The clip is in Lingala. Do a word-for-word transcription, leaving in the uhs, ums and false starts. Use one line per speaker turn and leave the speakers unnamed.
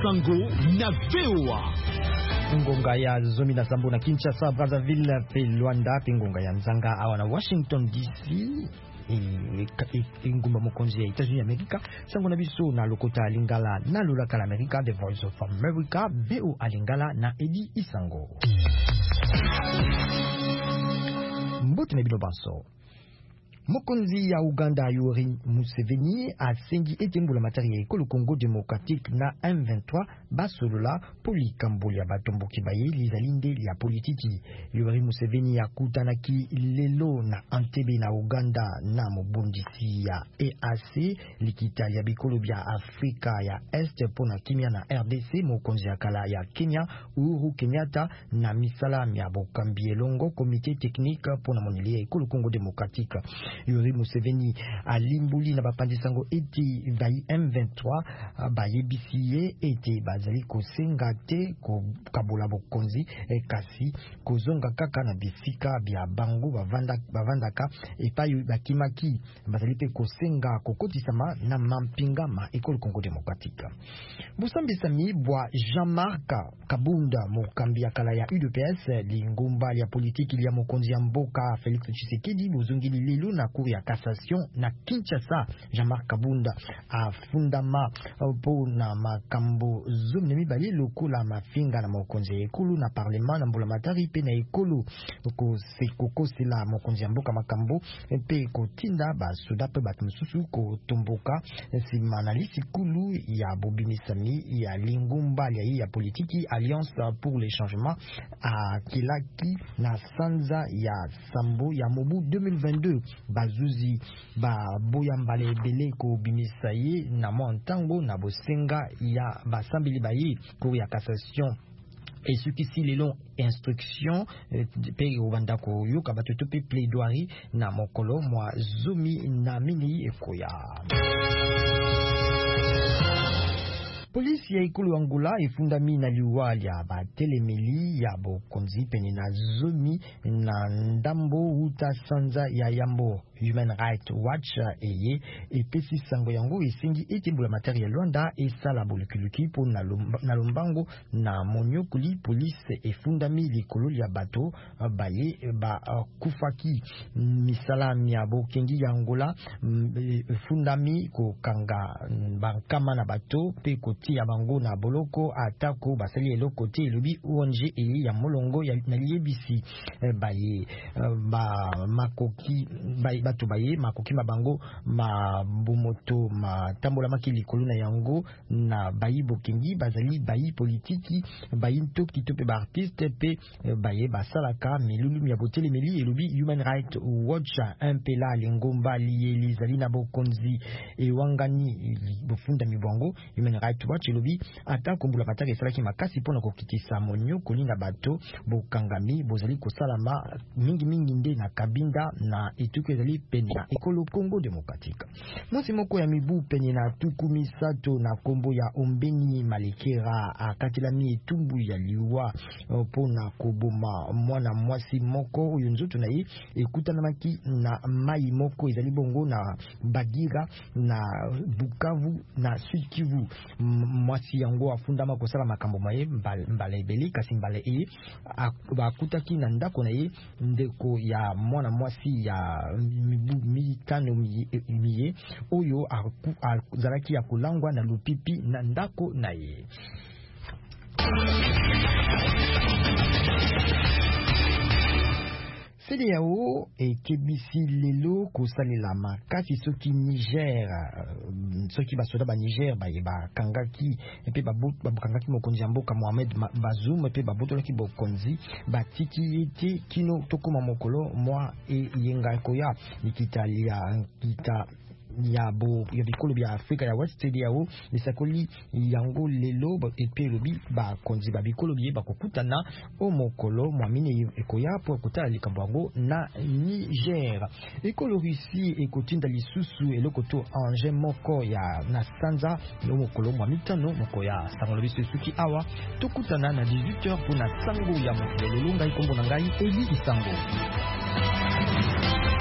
Isango na V O A.
Ngonga ya Zomi na Sambo na Kinshasa, Brazzaville pe Luanda pe ngonga ya Nzanga awa na Washington D C ingumba mokonzi ya États-Unis Amerika sango na biso na lokota lingala na lulaka la Amerika, The Voice of America, V O A lingala na Edi Isango. Mbote na bino banso. Mokonzi ya Uganda Yoweri Museveni a sengi etembula matari ya ekolo Congo Démocratique na M vingt-trois basolola poli kambo ya batomboki baye lizalinde ya politiki. Yoweri Museveni ya kutanaki lelo na Entebbe na Uganda na mobondisi ya E A C likita ya bikolo bya Afrika ya Est pona kimia na R D C. Mokonzi ya kala ya Kenya Uhuru Kenyatta na misala ya bokambi elongo komite technique pona moneli ya ekolo Congo Démocratique. Yoweri Museveni alimbuli na bapandisango eti vai M vingt-trois bayebisiye eti bazali kosenga te ko kabola bokonzi e kasi kozonga kaka na bisika bya bango bavanda bavandaka epai bakimaki bazali pe kosenga kokotisama na mampinga ma ekolo Congo Démocratique. Busambi sami bwa Jean-Marc Kabunda mokambi ya kala ya U D P S lingumba ya politiki ya mokonzi ya mboka Félix Tshisekedi bozongili lelo na cour ya cassation na Kinshasa. Jean-Marc Kabunda afundama po na makambo zomi mibali lokola mafinga na mokonzi ekulu na parlement na mbulamatari pe na ekulu ko se kokosela mokonzi mboka makambo pe kotinda ba soda pe batmususu ko tomboka simanalisi kulu ya bobimisami ya lingumba ya ya politiki Alliance pour les changements a kilaki na sanza ya sambo ya mobu deux mille vingt-deux. Bazuzi ba boya mbale bele ko bimisaye na montango na bosenga ya basambili bayi pour ya cassation. Et ce qui si les longs instructions pe obanda ko yoka batoto pe plaidoirie na mokolo mwa zomi na mini ekoya. Polisi ya ikulu Angola ifundami na liwali ya batelemeli ya bokonzi pene na zomi na ndambo uta sanza ya yambo. Human Rights Watch eye epesi sango yango esengi etembula materi ya Luanda esala bolukuluki po na lombango na monyokuli. Police efundami likolo ya bato baye ba kufaki misala ya bokengi ya Angola fundami ko kanga bankama na bato pe koti ya bango na boloko atako basali eloko te elobi O N G eye ya molongo ya naliyebisi baye ba makoki baye bato baye makoki mabango mabumoto matambola makili koluna yango na bayi bokengi bazali bayi politiki bayi ntoki tope ba artiste pe baye basalaka milulu ya botele meli elobi Human Rights Watch impela lingomba liye zali na bokonzi e wangani bofunda mibongo. Human Rights Watch elobi ata kombula matari esalaki makasi pona kokitisa monyo kolinga bato bokangami bozali kosalama mingi mingi nde na kabinda na etuku ezali pene na ekolo Congo Démocratique. Mwasi moko ya mibu penye na tuku misato na kombo ya Ombeni Malekera akatelami etumbu ya liwa pona koboma mwana mwasi moko oyo nzoto na ye ekutanamaki na mai moko ezali bongo na Bagira na Bukavu na Sud Kivu. Mwasi yango afundama kosala makambo maye mbala ebele kasi mbala e bakutaki na ndako na ye ndeko ya mwana mwasi ya mibu mitano miye oyo azalaki ya kulangwa na lupipi na ndako na ye. C D A O ekebisi lelo kosalela makasi soki Niger soki basoda ba Niger baye bakangaki epe babukangaki mokonzi mboka Mohamed Bazoum epe babotolaki bokonzi batiki ete kino tokoma mokolo mwa e yenga koya nikitalia kita ya bo ya bikolo bya Afrika ya West. C D A O lisakoli yango lelo epe lobi ba konzi ba bikolo bie bakokutana o mokolo mwamine ekoya po kutala likambo na Niger. Ekolo Russie ekotinda lisusu elokoto anje moko ya na sanza no mokolo mwamitano moko ya sango biso suki awa tokutana na dix-huit heures pour na sango ya mokolo longa ikombo na ngai Eli Isango.